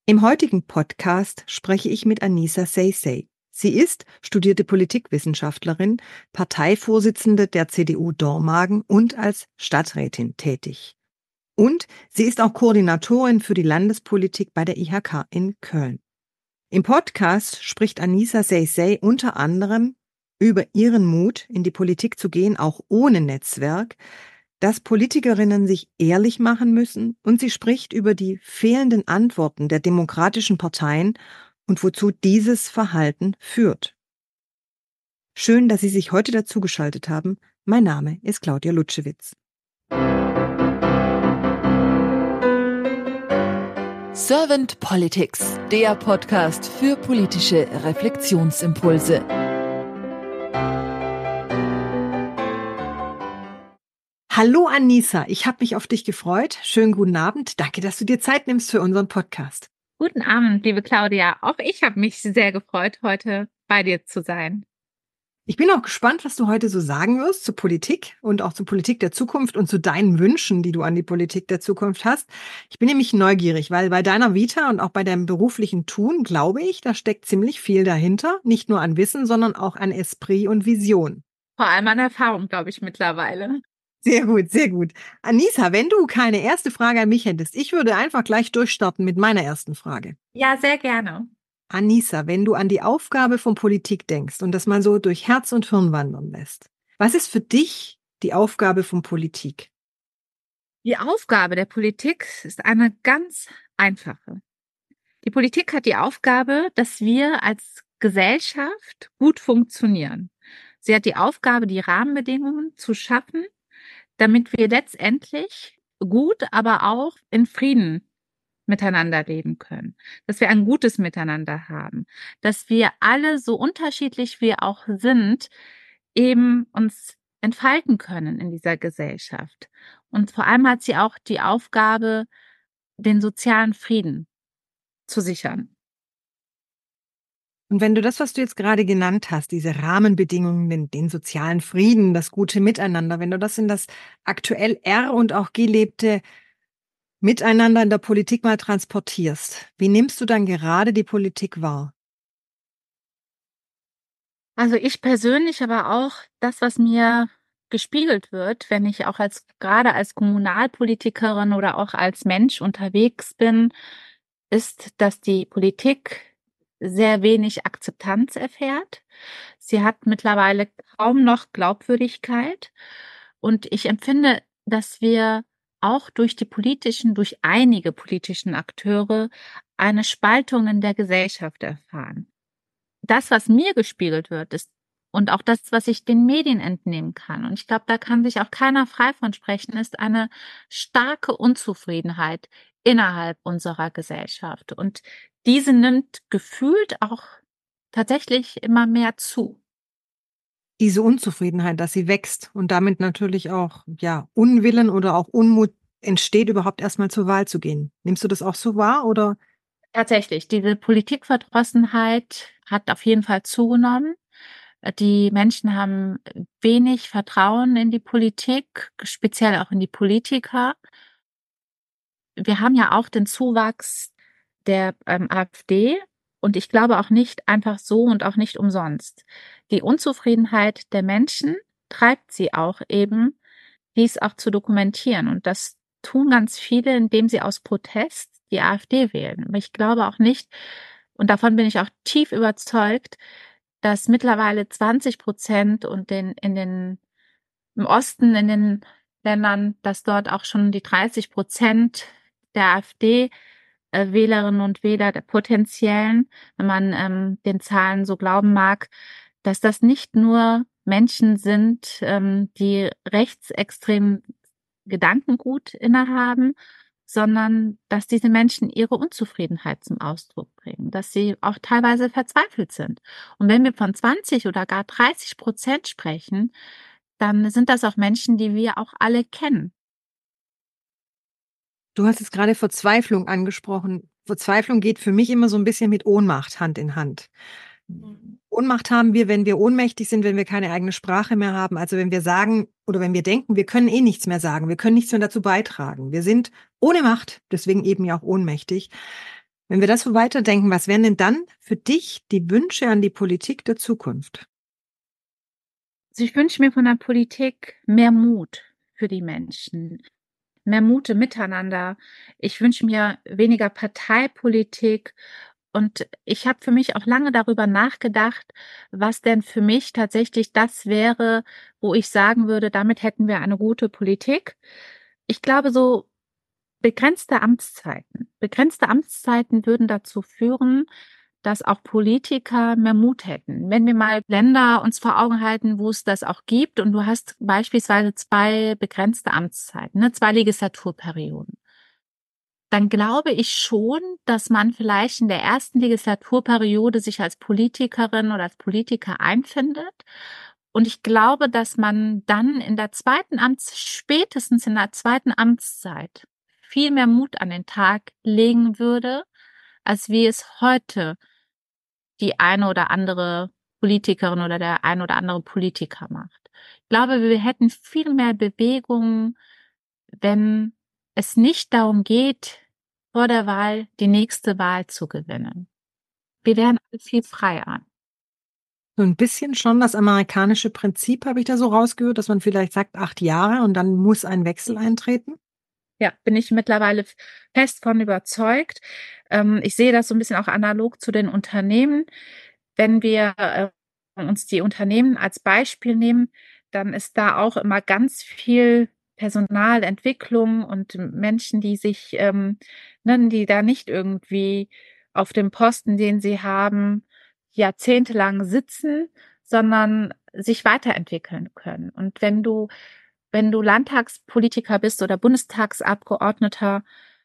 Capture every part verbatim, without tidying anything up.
Im heutigen Podcast spreche ich mit Anissa Seisey. Sie ist studierte Politikwissenschaftlerin, Parteivorsitzende der C D U Dormagen und als Stadträtin tätig. Und sie ist auch Koordinatorin für die Landespolitik bei der I H K in Köln. Im Podcast spricht Anissa Seisey unter anderem über ihren Mut, in die Politik zu gehen, auch ohne Netzwerk, dass Politikerinnen sich ehrlich machen müssen, und sie spricht über die fehlenden Antworten der demokratischen Parteien und wozu dieses Verhalten führt. Schön, dass Sie sich heute dazugeschaltet haben. Mein Name ist Claudia Lutschewitz. Servant Politics, der Podcast für politische Reflexionsimpulse. Hallo Anissa, ich habe mich auf dich gefreut. Schönen guten Abend. Danke, dass du dir Zeit nimmst für unseren Podcast. Guten Abend, liebe Claudia. Auch ich habe mich sehr gefreut, heute bei dir zu sein. Ich bin auch gespannt, was du heute so sagen wirst zur Politik und auch zur Politik der Zukunft und zu deinen Wünschen, die du an die Politik der Zukunft hast. Ich bin nämlich neugierig, weil bei deiner Vita und auch bei deinem beruflichen Tun, glaube ich, da steckt ziemlich viel dahinter. Nicht nur an Wissen, sondern auch an Esprit und Vision. Vor allem an Erfahrung, glaube ich, mittlerweile. Sehr gut, sehr gut. Anissa, wenn du keine erste Frage an mich hättest, ich würde einfach gleich durchstarten mit meiner ersten Frage. Ja, sehr gerne. Anissa, wenn du an die Aufgabe von Politik denkst und das mal so durch Herz und Hirn wandern lässt, was ist für dich die Aufgabe von Politik? Die Aufgabe der Politik ist eine ganz einfache. Die Politik hat die Aufgabe, dass wir als Gesellschaft gut funktionieren. Sie hat die Aufgabe, die Rahmenbedingungen zu schaffen, damit wir letztendlich gut, aber auch in Frieden miteinander leben können, dass wir ein gutes Miteinander haben, dass wir alle, so unterschiedlich wir auch sind, eben uns entfalten können in dieser Gesellschaft. Und vor allem hat sie auch die Aufgabe, den sozialen Frieden zu sichern. Und wenn du das, was du jetzt gerade genannt hast, diese Rahmenbedingungen, den, den sozialen Frieden, das gute Miteinander, wenn du das in das aktuell er- und auch gelebte Miteinander in der Politik mal transportierst, wie nimmst du dann gerade die Politik wahr? Also ich persönlich, aber auch das, was mir gespiegelt wird, wenn ich auch als gerade als Kommunalpolitikerin oder auch als Mensch unterwegs bin, ist, dass die Politik sehr wenig Akzeptanz erfährt. Sie hat mittlerweile kaum noch Glaubwürdigkeit. Und ich empfinde, dass wir auch durch die politischen, durch einige politischen Akteure eine Spaltung in der Gesellschaft erfahren. Das, was mir gespiegelt wird, ist und auch das, was ich den Medien entnehmen kann, und ich glaube, da kann sich auch keiner frei von sprechen, ist eine starke Unzufriedenheit innerhalb unserer Gesellschaft. Und diese nimmt gefühlt auch tatsächlich immer mehr zu. Diese Unzufriedenheit, dass sie wächst und damit natürlich auch ja Unwillen oder auch Unmut entsteht, überhaupt erstmal zur Wahl zu gehen. Nimmst du das auch so wahr, oder? Tatsächlich, diese Politikverdrossenheit hat auf jeden Fall zugenommen. Die Menschen haben wenig Vertrauen in die Politik, speziell auch in die Politiker. Wir haben ja auch den Zuwachs der ähm, AfD, und ich glaube auch nicht einfach so und auch nicht umsonst. Die Unzufriedenheit der Menschen treibt sie auch eben, dies auch zu dokumentieren. Und das tun ganz viele, indem sie aus Protest die AfD wählen. Aber ich glaube auch nicht, und davon bin ich auch tief überzeugt, dass mittlerweile zwanzig Prozent und den, in den, im Osten, in den Ländern, dass dort auch schon die dreißig Prozent der AfD-Wählerinnen und Wähler, der potenziellen, wenn man ähm, den Zahlen so glauben mag, dass das nicht nur Menschen sind, ähm, die rechtsextremen Gedankengut innehaben, sondern dass diese Menschen ihre Unzufriedenheit zum Ausdruck bringen, dass sie auch teilweise verzweifelt sind. Und wenn wir von zwanzig oder gar dreißig Prozent sprechen, dann sind das auch Menschen, die wir auch alle kennen. Du hast jetzt gerade Verzweiflung angesprochen. Verzweiflung geht für mich immer so ein bisschen mit Ohnmacht Hand in Hand. Mhm. Ohnmacht haben wir, wenn wir ohnmächtig sind, wenn wir keine eigene Sprache mehr haben. Also wenn wir sagen oder wenn wir denken, wir können eh nichts mehr sagen, wir können nichts mehr dazu beitragen. Wir sind ohne Macht, deswegen eben ja auch ohnmächtig. Wenn wir das so weiterdenken, was wären denn dann für dich die Wünsche an die Politik der Zukunft? Also ich wünsche mir von der Politik mehr Mut für die Menschen, mehr Mut im Miteinander. Ich wünsche mir weniger Parteipolitik. Und ich habe für mich auch lange darüber nachgedacht, was denn für mich tatsächlich das wäre, wo ich sagen würde, damit hätten wir eine gute Politik. Ich glaube, so begrenzte Amtszeiten. Begrenzte Amtszeiten würden dazu führen, dass auch Politiker mehr Mut hätten. Wenn wir mal Länder uns vor Augen halten, wo es das auch gibt, und du hast beispielsweise zwei begrenzte Amtszeiten, ne, zwei Legislaturperioden, dann glaube ich schon, dass man vielleicht in der ersten Legislaturperiode sich als Politikerin oder als Politiker einfindet. Und ich glaube, dass man dann in der zweiten Amts, spätestens in der zweiten Amtszeit viel mehr Mut an den Tag legen würde, als wie es heute die eine oder andere Politikerin oder der ein oder andere Politiker macht. Ich glaube, wir hätten viel mehr Bewegung, wenn es nicht darum geht, vor der Wahl die nächste Wahl zu gewinnen. Wir wären alle viel freier. So ein bisschen schon das amerikanische Prinzip habe ich da so rausgehört, dass man vielleicht sagt acht Jahre und dann muss ein Wechsel eintreten? Ja, bin ich mittlerweile fest von überzeugt. Ähm, ich sehe das so ein bisschen auch analog zu den Unternehmen. Wenn wir äh, uns die Unternehmen als Beispiel nehmen, dann ist da auch immer ganz viel Personalentwicklung und Menschen, die sich, ähm, ne, die da nicht irgendwie auf dem Posten, den sie haben, jahrzehntelang sitzen, sondern sich weiterentwickeln können. Und wenn du wenn du Landtagspolitiker bist oder Bundestagsabgeordneter,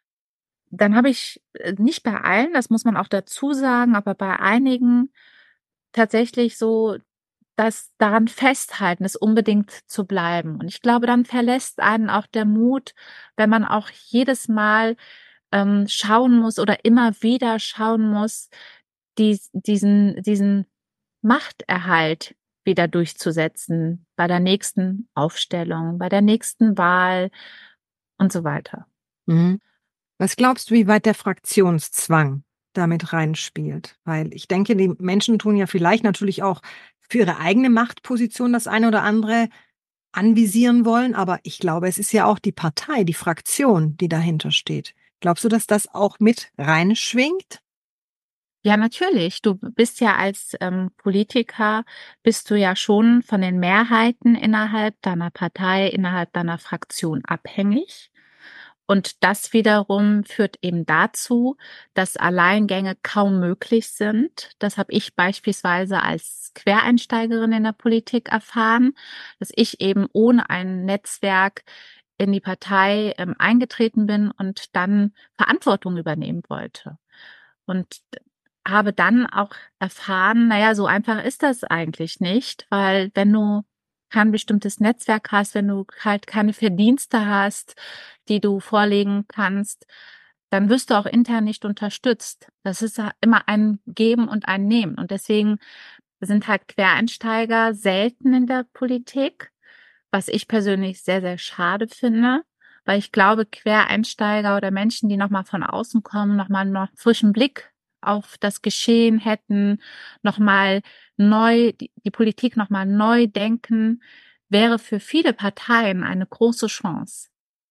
dann habe ich äh, nicht bei allen, das muss man auch dazu sagen, aber bei einigen tatsächlich so das daran festhalten, es unbedingt zu bleiben. Und ich glaube, dann verlässt einen auch der Mut, wenn man auch jedes Mal ähm, schauen muss oder immer wieder schauen muss, dies, diesen, diesen Machterhalt wieder durchzusetzen bei der nächsten Aufstellung, bei der nächsten Wahl und so weiter. Mhm. Was glaubst du, wie weit der Fraktionszwang damit reinspielt? Weil ich denke, die Menschen tun ja vielleicht natürlich auch für ihre eigene Machtposition das eine oder andere anvisieren wollen, aber ich glaube, es ist ja auch die Partei, die Fraktion, die dahinter steht. Glaubst du, dass das auch mit reinschwingt? Ja, natürlich. Du bist ja als ähm, Politiker, bist du ja schon von den Mehrheiten innerhalb deiner Partei, innerhalb deiner Fraktion abhängig. Und das wiederum führt eben dazu, dass Alleingänge kaum möglich sind. Das habe ich beispielsweise als Quereinsteigerin in der Politik erfahren, dass ich eben ohne ein Netzwerk in die Partei ähm, eingetreten bin und dann Verantwortung übernehmen wollte. Und habe dann auch erfahren, naja, so einfach ist das eigentlich nicht, weil wenn du kein bestimmtes Netzwerk hast, wenn du halt keine Verdienste hast, die du vorlegen kannst, dann wirst du auch intern nicht unterstützt. Das ist ja immer ein Geben und ein Nehmen. Und deswegen sind halt Quereinsteiger selten in der Politik, was ich persönlich sehr, sehr schade finde, weil ich glaube, Quereinsteiger oder Menschen, die nochmal von außen kommen, nochmal einen noch frischen Blick auf das Geschehen hätten, nochmal neu, die, die Politik nochmal neu denken, wäre für viele Parteien eine große Chance.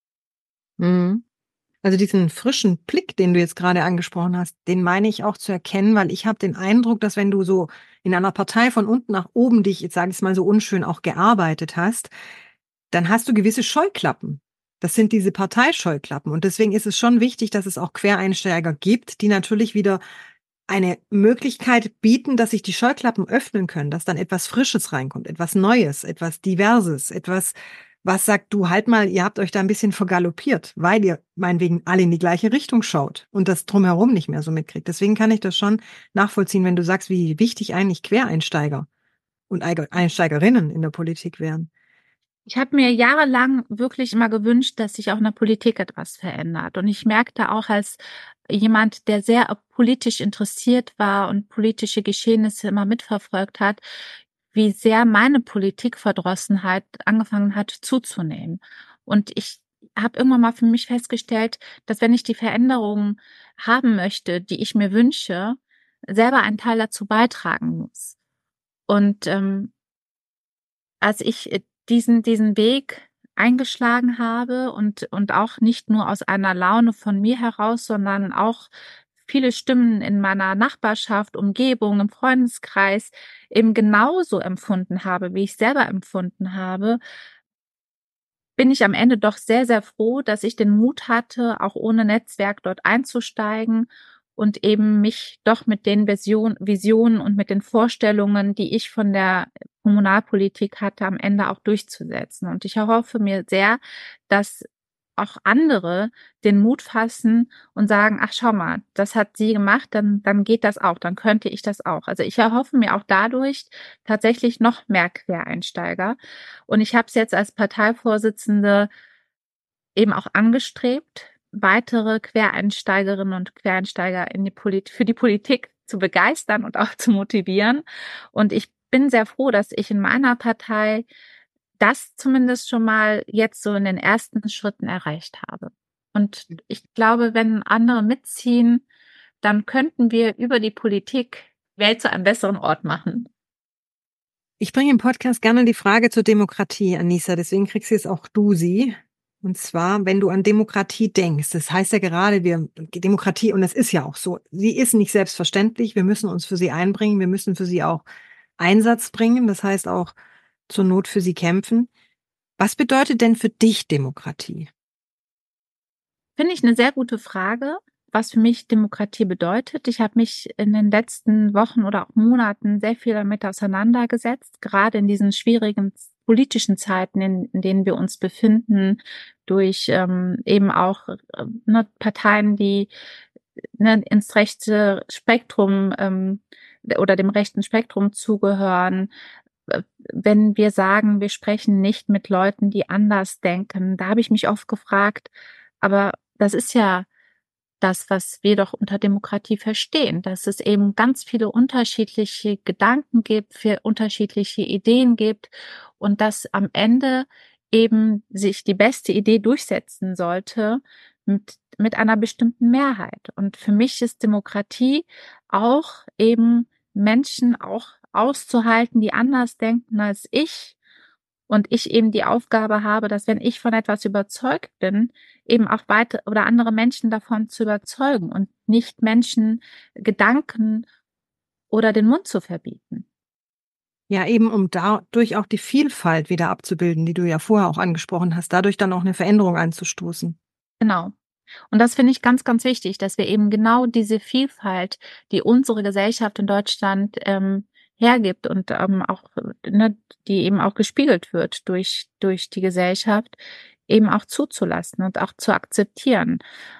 Mhm. Also diesen frischen Blick, den du jetzt gerade angesprochen hast, den meine ich auch zu erkennen, weil ich habe den Eindruck, dass wenn du so in einer Partei von unten nach oben dich, jetzt sage ich es mal so unschön, auch gearbeitet hast, dann hast du gewisse Scheuklappen. Das sind diese Parteischeuklappen. Und deswegen ist es schon wichtig, dass es auch Quereinsteiger gibt, die natürlich wieder eine Möglichkeit bieten, dass sich die Scheuklappen öffnen können, dass dann etwas Frisches reinkommt, etwas Neues, etwas Diverses, etwas, was sagt, du halt mal, ihr habt euch da ein bisschen vergaloppiert, weil ihr meinetwegen alle in die gleiche Richtung schaut und das drumherum nicht mehr so mitkriegt. Deswegen kann ich das schon nachvollziehen, wenn du sagst, wie wichtig eigentlich Quereinsteiger und Einsteigerinnen in der Politik wären. Ich habe mir jahrelang wirklich immer gewünscht, dass sich auch in der Politik etwas verändert. Und ich merkte auch als jemand, der sehr politisch interessiert war und politische Geschehnisse immer mitverfolgt hat, wie sehr meine Politikverdrossenheit angefangen hat zuzunehmen. Und ich habe irgendwann mal für mich festgestellt, dass wenn ich die Veränderungen haben möchte, die ich mir wünsche, selber einen Teil dazu beitragen muss. Und ähm, als ich äh, diesen diesen Weg eingeschlagen habe und und auch nicht nur aus einer Laune von mir heraus, sondern auch viele Stimmen in meiner Nachbarschaft, Umgebung, im Freundeskreis eben genauso empfunden habe, wie ich selber empfunden habe, bin ich am Ende doch sehr, sehr froh, dass ich den Mut hatte, auch ohne Netzwerk dort einzusteigen und eben mich doch mit den Vision, Visionen und mit den Vorstellungen, die ich von der Kommunalpolitik hatte, am Ende auch durchzusetzen. Und ich erhoffe mir sehr, dass auch andere den Mut fassen und sagen, ach schau mal, das hat sie gemacht, dann, dann geht das auch, dann könnte ich das auch. Also ich erhoffe mir auch dadurch tatsächlich noch mehr Quereinsteiger. Und ich habe es jetzt als Parteivorsitzende eben auch angestrebt, weitere Quereinsteigerinnen und Quereinsteiger in die Polit- für die Politik zu begeistern und auch zu motivieren. Und ich bin sehr froh, dass ich in meiner Partei das zumindest schon mal jetzt so in den ersten Schritten erreicht habe. Und ich glaube, wenn andere mitziehen, dann könnten wir über die Politik die Welt zu einem besseren Ort machen. Ich bringe im Podcast gerne die Frage zur Demokratie, Anissa, deswegen kriegst jetzt auch du sie. Und zwar, wenn du an Demokratie denkst, das heißt ja gerade, wir Demokratie, und es ist ja auch so, sie ist nicht selbstverständlich, wir müssen uns für sie einbringen, wir müssen für sie auch Einsatz bringen, das heißt auch zur Not für sie kämpfen. Was bedeutet denn für dich Demokratie? Finde ich eine sehr gute Frage, was für mich Demokratie bedeutet. Ich habe mich in den letzten Wochen oder auch Monaten sehr viel damit auseinandergesetzt, gerade in diesen schwierigen politischen Zeiten, in, in denen wir uns befinden, durch ähm, eben auch äh, ne, Parteien, die ne, ins rechte Spektrum ähm, oder dem rechten Spektrum zugehören. Wenn wir sagen, wir sprechen nicht mit Leuten, die anders denken, da habe ich mich oft gefragt, aber das ist ja das, was wir doch unter Demokratie verstehen, dass es eben ganz viele unterschiedliche Gedanken gibt, für unterschiedliche Ideen gibt und dass am Ende eben sich die beste Idee durchsetzen sollte mit, mit einer bestimmten Mehrheit. Und für mich ist Demokratie auch eben Menschen auch auszuhalten, die anders denken als ich. Und ich eben die Aufgabe habe, dass wenn ich von etwas überzeugt bin, eben auch weitere oder andere Menschen davon zu überzeugen und nicht Menschen Gedanken oder den Mund zu verbieten. Ja, eben um dadurch auch die Vielfalt wieder abzubilden, die du ja vorher auch angesprochen hast, dadurch dann auch eine Veränderung anzustoßen. Genau. Und das finde ich ganz, ganz wichtig, dass wir eben genau diese Vielfalt, die unsere Gesellschaft in Deutschland ähm, hergibt und ähm, auch, ne, die eben auch gespiegelt wird durch, durch die Gesellschaft, eben auch zuzulassen und auch zu akzeptieren.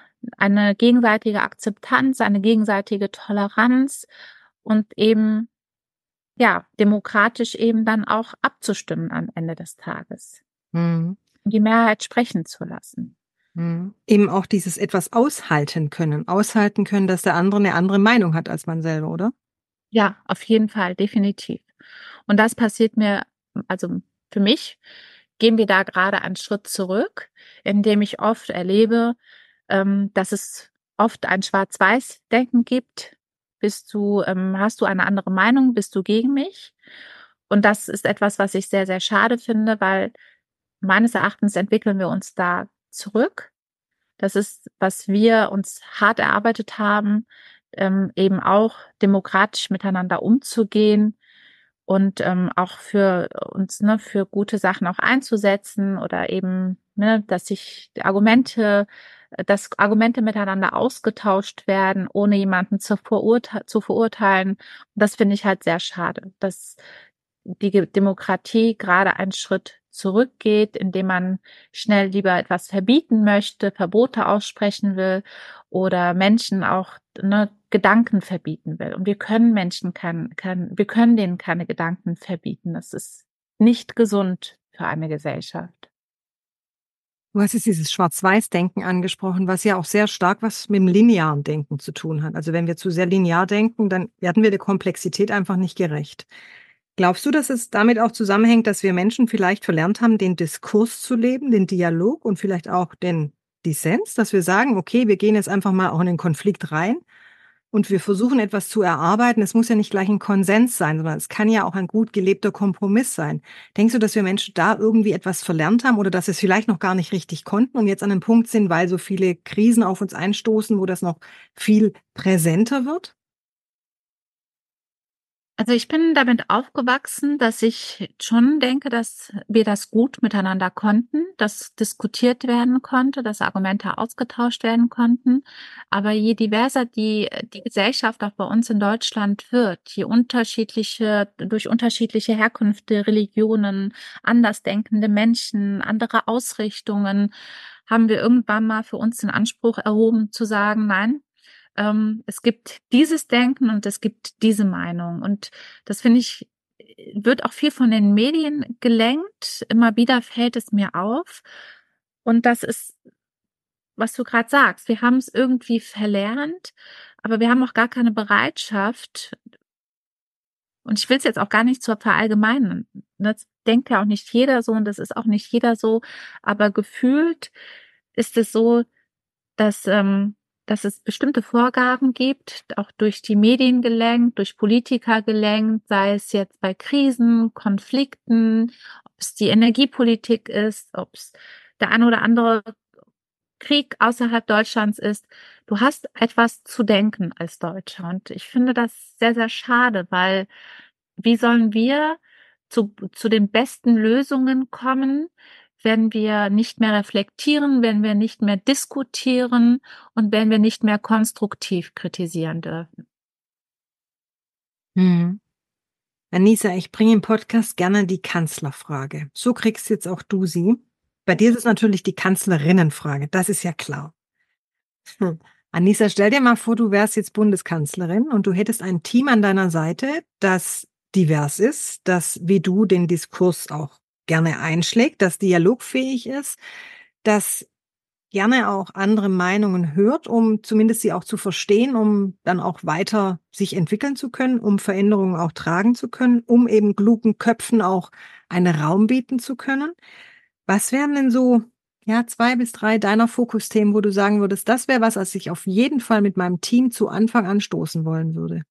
Eine gegenseitige Akzeptanz, eine gegenseitige Toleranz und eben, ja, demokratisch eben dann auch abzustimmen am Ende des Tages. Mhm. Die Mehrheit sprechen zu lassen. Mhm. Eben auch dieses etwas aushalten können, aushalten können, dass der andere eine andere Meinung hat als man selber, oder? Ja, auf jeden Fall, definitiv. Und das passiert mir, also für mich, gehen wir da gerade einen Schritt zurück, indem ich oft erlebe, ähm, dass es oft ein Schwarz-Weiß-Denken gibt. Bist du, ähm, hast du eine andere Meinung? Bist du gegen mich? Und das ist etwas, was ich sehr, sehr schade finde, weil meines Erachtens entwickeln wir uns da zurück. Das ist, was wir uns hart erarbeitet haben, ähm, eben auch demokratisch miteinander umzugehen und ähm, auch für uns, ne, für gute Sachen auch einzusetzen oder eben, ne, dass sich die Argumente, dass Argumente miteinander ausgetauscht werden, ohne jemanden zu, verurte zu verurteilen. Und das finde ich halt sehr schade, dass die Demokratie gerade einen Schritt zurückgeht, indem man schnell lieber etwas verbieten möchte, Verbote aussprechen will oder Menschen auch, ne, Gedanken verbieten will. Und wir können Menschen kein, kein, wir können denen keine Gedanken verbieten. Das ist nicht gesund für eine Gesellschaft. Du hast jetzt dieses Schwarz-Weiß-Denken angesprochen, was ja auch sehr stark was mit dem linearen Denken zu tun hat. Also wenn wir zu sehr linear denken, dann werden wir der Komplexität einfach nicht gerecht. Glaubst du, dass es damit auch zusammenhängt, dass wir Menschen vielleicht verlernt haben, den Diskurs zu leben, den Dialog und vielleicht auch den Dissens, dass wir sagen, okay, wir gehen jetzt einfach mal auch in den Konflikt rein und wir versuchen etwas zu erarbeiten. Es muss ja nicht gleich ein Konsens sein, sondern es kann ja auch ein gut gelebter Kompromiss sein. Denkst du, dass wir Menschen da irgendwie etwas verlernt haben oder dass wir es vielleicht noch gar nicht richtig konnten und jetzt an einem Punkt sind, weil so viele Krisen auf uns einstoßen, wo das noch viel präsenter wird? Also ich bin damit aufgewachsen, dass ich schon denke, dass wir das gut miteinander konnten, dass diskutiert werden konnte, dass Argumente ausgetauscht werden konnten. Aber je diverser die, die Gesellschaft auch bei uns in Deutschland wird, je unterschiedliche, durch unterschiedliche Herkünfte, Religionen, andersdenkende Menschen, andere Ausrichtungen, haben wir irgendwann mal für uns den Anspruch erhoben zu sagen, nein, ähm, es gibt dieses Denken und es gibt diese Meinung. Und das finde ich, wird auch viel von den Medien gelenkt. Immer wieder fällt es mir auf. Und das ist, was du gerade sagst. Wir haben es irgendwie verlernt, aber wir haben auch gar keine Bereitschaft. Und ich will es jetzt auch gar nicht zur verallgemeinern. Das denkt ja auch nicht jeder so und das ist auch nicht jeder so. Aber gefühlt ist es so, dass, ähm, dass es bestimmte Vorgaben gibt, auch durch die Medien gelenkt, durch Politiker gelenkt, sei es jetzt bei Krisen, Konflikten, ob es die Energiepolitik ist, ob es der ein oder andere Krieg außerhalb Deutschlands ist. Du hast etwas zu denken als Deutscher. Und ich finde das sehr, sehr schade, weil wie sollen wir zu, zu den besten Lösungen kommen, wenn wir nicht mehr reflektieren, wenn wir nicht mehr diskutieren und wenn wir nicht mehr konstruktiv kritisieren dürfen? Hm. Anissa, ich bringe im Podcast gerne die Kanzlerfrage. So kriegst jetzt auch du sie. Bei dir ist es natürlich die Kanzlerinnenfrage, das ist ja klar. Hm. Anissa, stell dir mal vor, du wärst jetzt Bundeskanzlerin und du hättest ein Team an deiner Seite, das divers ist, das wie du den Diskurs auch gerne einschlägt, das dialogfähig ist, das gerne auch andere Meinungen hört, um zumindest sie auch zu verstehen, um dann auch weiter sich entwickeln zu können, um Veränderungen auch tragen zu können, um eben klugen Köpfen auch einen Raum bieten zu können. Was wären denn so, ja, zwei bis drei deiner Fokusthemen, wo du sagen würdest, das wäre was, was ich auf jeden Fall mit meinem Team zu Anfang anstoßen wollen würde?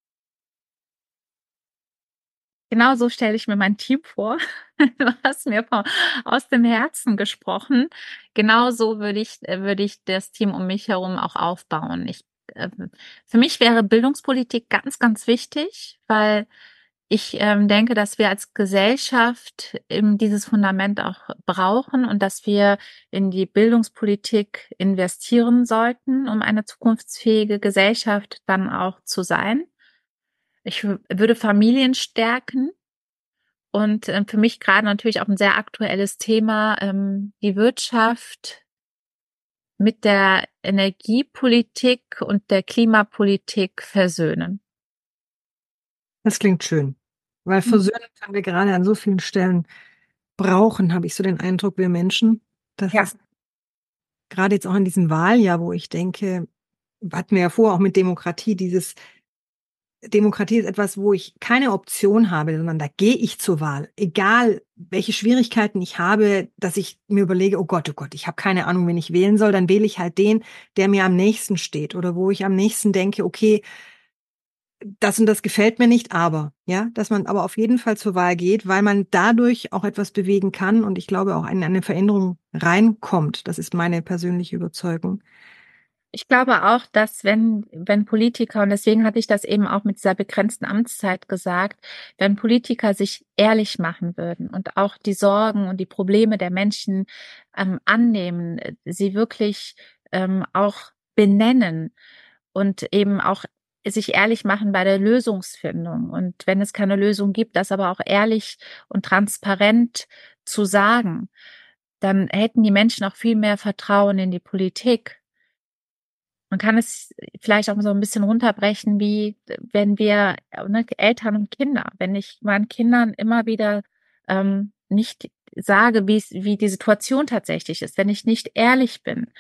Genau so stelle ich mir mein Team vor. Du hast mir von, aus dem Herzen gesprochen. Genau so würde ich, äh, würde ich das Team um mich herum auch aufbauen. Ich, äh, für mich wäre Bildungspolitik ganz, ganz wichtig, weil ich ähm, denke, dass wir als Gesellschaft eben dieses Fundament auch brauchen und dass wir in die Bildungspolitik investieren sollten, um eine zukunftsfähige Gesellschaft dann auch zu sein. Ich w- würde Familien stärken und ähm, für mich gerade natürlich auch ein sehr aktuelles Thema, ähm, die Wirtschaft mit der Energiepolitik und der Klimapolitik versöhnen. Das klingt schön, weil Mhm. versöhnen können wir gerade an so vielen Stellen brauchen, habe ich so den Eindruck, wir Menschen. Das Ja. ist gerade jetzt auch in diesem Wahljahr, wo ich denke, hatten wir ja vorher auch mit Demokratie, dieses Demokratie ist etwas, wo ich keine Option habe, sondern da gehe ich zur Wahl. Egal, welche Schwierigkeiten ich habe, dass ich mir überlege, oh Gott, oh Gott, ich habe keine Ahnung, wen ich wählen soll, dann wähle ich halt den, der mir am nächsten steht oder wo ich am nächsten denke, okay, das und das gefällt mir nicht, aber, ja, dass man aber auf jeden Fall zur Wahl geht, weil man dadurch auch etwas bewegen kann und ich glaube auch in eine Veränderung reinkommt. Das ist meine persönliche Überzeugung. Ich glaube auch, dass wenn, wenn Politiker, und deswegen hatte ich das eben auch mit dieser begrenzten Amtszeit gesagt, wenn Politiker sich ehrlich machen würden und auch die Sorgen und die Probleme der Menschen ähm, annehmen, äh, sie wirklich ähm, auch benennen und eben auch sich ehrlich machen bei der Lösungsfindung. Und wenn es keine Lösung gibt, das aber auch ehrlich und transparent zu sagen, dann hätten die Menschen auch viel mehr Vertrauen in die Politik. Man kann es vielleicht auch so ein bisschen runterbrechen, wie wenn wir, ne, Eltern und Kinder, wenn ich meinen Kindern immer wieder ähm, nicht sage, wie es, wie die Situation tatsächlich ist, wenn ich nicht ehrlich bin,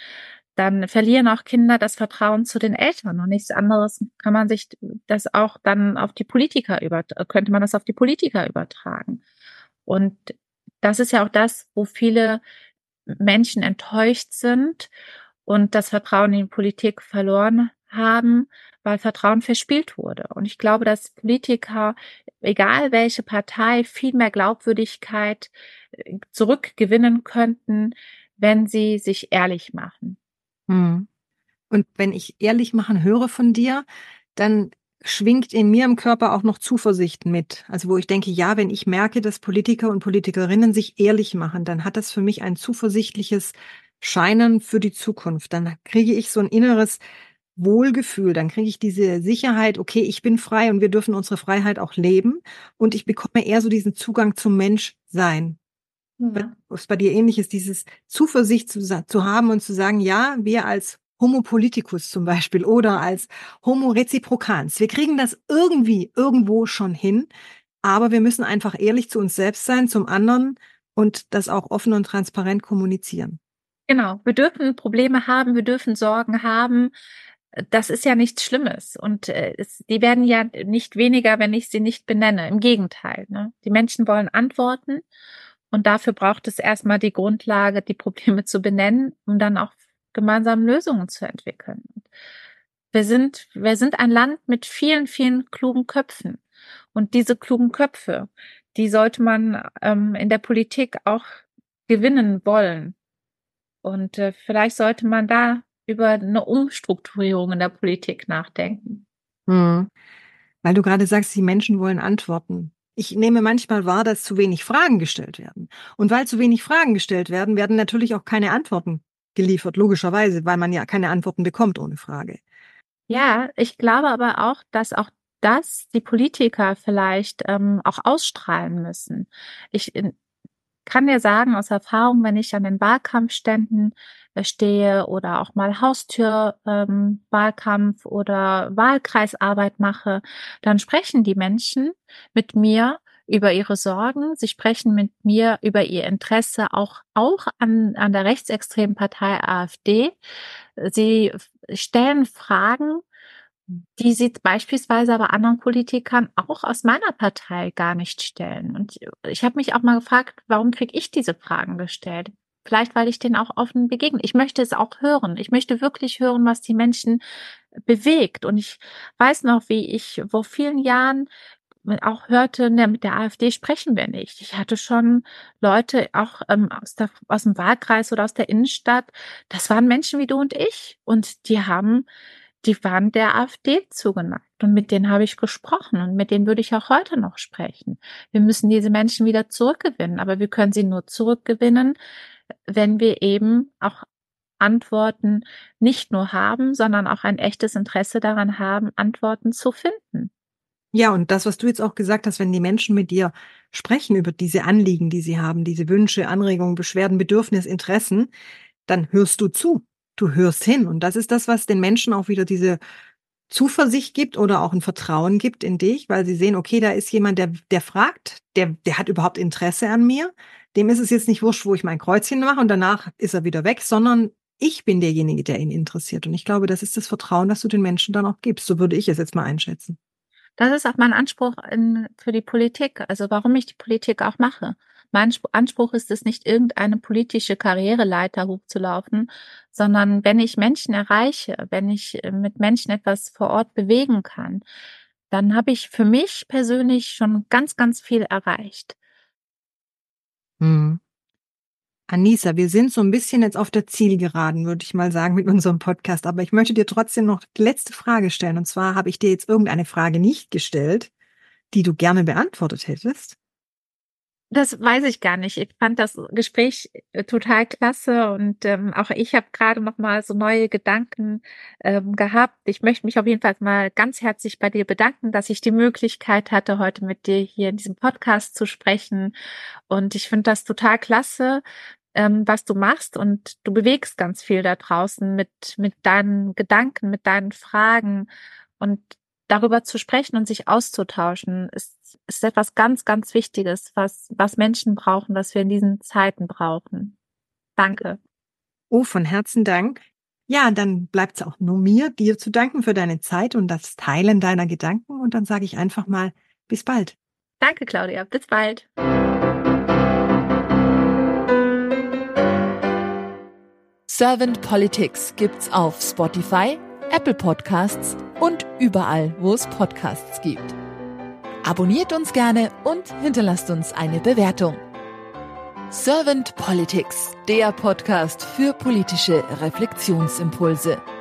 dann verlieren auch Kinder das Vertrauen zu den Eltern. Und nichts anderes kann man sich das auch dann auf die Politiker über, könnte man das auf die Politiker übertragen. Und das ist ja auch das, wo viele Menschen enttäuscht sind und das Vertrauen in die Politik verloren haben, weil Vertrauen verspielt wurde. Und ich glaube, dass Politiker, egal welche Partei, viel mehr Glaubwürdigkeit zurückgewinnen könnten, wenn sie sich ehrlich machen. Hm. Und wenn ich ehrlich machen höre von dir, dann schwingt in mir im Körper auch noch Zuversicht mit. Also wo ich denke, ja, wenn ich merke, dass Politiker und Politikerinnen sich ehrlich machen, dann hat das für mich ein zuversichtliches Scheinen für die Zukunft. Dann kriege ich so ein inneres Wohlgefühl, dann kriege ich diese Sicherheit, okay, ich bin frei und wir dürfen unsere Freiheit auch leben. Und ich bekomme eher so diesen Zugang zum Menschsein. Ja. Was bei dir ähnlich ist, dieses Zuversicht zu, zu haben und zu sagen, ja, wir als Homo politicus zum Beispiel oder als Homo reciprocans, wir kriegen das irgendwie irgendwo schon hin, aber wir müssen einfach ehrlich zu uns selbst sein, zum anderen und das auch offen und transparent kommunizieren. Genau, wir dürfen Probleme haben, wir dürfen Sorgen haben. Das ist ja nichts Schlimmes und äh, es, die werden ja nicht weniger, wenn ich sie nicht benenne. Im Gegenteil, ne? Die Menschen wollen Antworten und dafür braucht es erstmal die Grundlage, die Probleme zu benennen, um dann auch gemeinsam Lösungen zu entwickeln. Wir sind, wir sind ein Land mit vielen, vielen klugen Köpfen und diese klugen Köpfe, die sollte man ähm, in der Politik auch gewinnen wollen. Und äh, vielleicht sollte man da über eine Umstrukturierung in der Politik nachdenken. Hm. Weil du gerade sagst, die Menschen wollen Antworten. Ich nehme manchmal wahr, dass zu wenig Fragen gestellt werden. Und weil zu wenig Fragen gestellt werden, werden natürlich auch keine Antworten geliefert, logischerweise, weil man ja keine Antworten bekommt ohne Frage. Ja, ich glaube aber auch, dass auch das die Politiker vielleicht ähm, auch ausstrahlen müssen. Ich äh, kann dir sagen aus Erfahrung, wenn ich an den Wahlkampfständen äh, stehe oder auch mal Haustür-Wahlkampf ähm, oder Wahlkreisarbeit mache, dann sprechen die Menschen mit mir über ihre Sorgen. Sie sprechen mit mir über ihr Interesse auch, auch an, an der rechtsextremen Partei AfD. Sie stellen Fragen, die sie beispielsweise aber anderen Politikern auch aus meiner Partei gar nicht stellen. Und ich habe mich auch mal gefragt, warum kriege ich diese Fragen gestellt? Vielleicht, weil ich denen auch offen begegne. Ich möchte es auch hören. Ich möchte wirklich hören, was die Menschen bewegt. Und ich weiß noch, wie ich vor vielen Jahren auch hörte, ne, mit der AfD sprechen wir nicht. Ich hatte schon Leute auch ähm, aus, der, aus dem Wahlkreis oder aus der Innenstadt. Das waren Menschen wie du und ich. Und die haben die waren der AfD zugeneigt und mit denen habe ich gesprochen und mit denen würde ich auch heute noch sprechen. Wir müssen diese Menschen wieder zurückgewinnen, aber wir können sie nur zurückgewinnen, wenn wir eben auch Antworten nicht nur haben, sondern auch ein echtes Interesse daran haben, Antworten zu finden. Ja, und das, was du jetzt auch gesagt hast, wenn die Menschen mit dir sprechen über diese Anliegen, die sie haben, diese Wünsche, Anregungen, Beschwerden, Bedürfnisse, Interessen, dann hörst du zu. Du hörst hin. Und das ist das, was den Menschen auch wieder diese Zuversicht gibt oder auch ein Vertrauen gibt in dich, weil sie sehen, okay, da ist jemand, der, der fragt, der, der hat überhaupt Interesse an mir. Dem ist es jetzt nicht wurscht, wo ich mein Kreuzchen mache und danach ist er wieder weg, sondern ich bin derjenige, der ihn interessiert. Und ich glaube, das ist das Vertrauen, das du den Menschen dann auch gibst. So würde ich es jetzt mal einschätzen. Das ist auch mein Anspruch in, für die Politik, also warum ich die Politik auch mache. Mein Anspruch ist es nicht, irgendeine politische Karriereleiter hochzulaufen, sondern wenn ich Menschen erreiche, wenn ich mit Menschen etwas vor Ort bewegen kann, dann habe ich für mich persönlich schon ganz, ganz viel erreicht. Hm. Anissa, wir sind so ein bisschen jetzt auf der Zielgeraden, würde ich mal sagen, mit unserem Podcast. Aber ich möchte dir trotzdem noch die letzte Frage stellen. Und zwar habe ich dir jetzt irgendeine Frage nicht gestellt, die du gerne beantwortet hättest. Das weiß ich gar nicht. Ich fand das Gespräch total klasse und ähm, auch ich habe gerade noch mal so neue Gedanken ähm, gehabt. Ich möchte mich auf jeden Fall mal ganz herzlich bei dir bedanken, dass ich die Möglichkeit hatte, heute mit dir hier in diesem Podcast zu sprechen. Und ich finde das total klasse, ähm, was du machst und du bewegst ganz viel da draußen mit mit deinen Gedanken, mit deinen Fragen und darüber zu sprechen und sich auszutauschen, ist, ist etwas ganz, ganz Wichtiges, was, was Menschen brauchen, was wir in diesen Zeiten brauchen. Danke. Oh, von Herzen Dank. Ja, dann bleibt es auch nur mir, dir zu danken für deine Zeit und das Teilen deiner Gedanken. Und dann sage ich einfach mal, bis bald. Danke, Claudia. Bis bald. Servant Politics gibt's auf Spotify, Apple Podcasts und überall, wo es Podcasts gibt. Abonniert uns gerne und hinterlasst uns eine Bewertung. Servant Politics, der Podcast für politische Reflexionsimpulse.